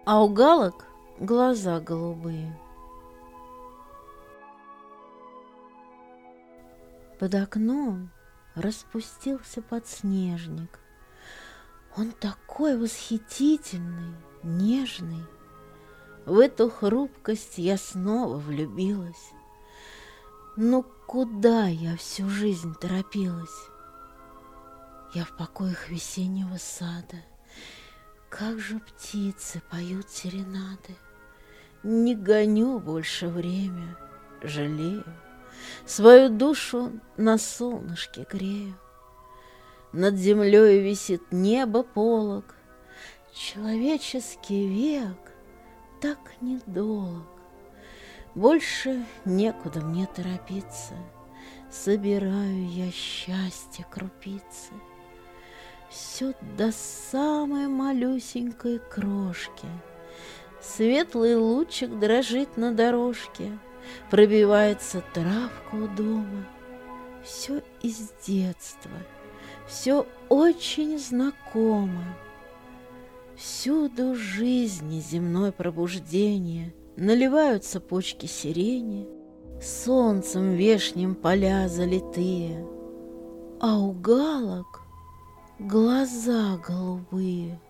а у галок глаза голубые. Под окном распустился подснежник. Он такой восхитительный, нежный. В эту хрупкость я снова влюбилась. Но куда я всю жизнь торопилась? Я в покоях весеннего сада. Как же птицы поют серенады. Не гоню больше время, жалею. Свою душу на солнышке грею. Над землей висит небо полог. Человеческий век так недолг. Больше некуда мне торопиться. Собираю я счастье крупицы. Все до самой малюсенькой крошки. Светлый лучик дрожит на дорожке. Пробивается травка у дома. Все из детства, все очень знакомо. Всюду жизни земной пробуждение. Наливаются почки сирени, солнцем вешним поля залитые, а у галок глаза голубые.